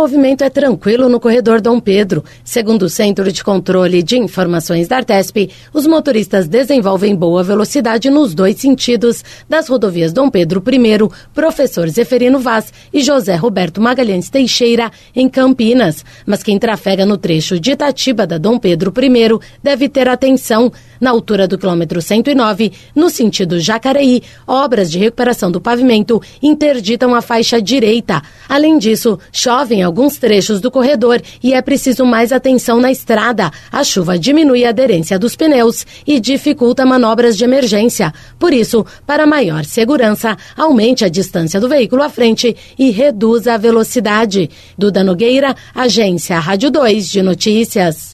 movimento é tranquilo no corredor Dom Pedro. Segundo o Centro de Controle de Informações da Artesp, os motoristas desenvolvem boa velocidade nos dois sentidos das rodovias Dom Pedro I, Professor Zeferino Vaz e José Roberto Magalhães Teixeira, em Campinas. Mas quem trafega no trecho de Itatiba da Dom Pedro I deve ter atenção. Na altura do quilômetro 109, no sentido Jacareí, obras de recuperação do pavimento interditam a faixa direita. Além disso, chove em alguns trechos do corredor e é preciso mais atenção na estrada. A chuva diminui a aderência dos pneus e dificulta manobras de emergência. Por isso, para maior segurança, aumente a distância do veículo à frente e reduza a velocidade. Duda Nogueira, Agência Rádio 2 de Notícias.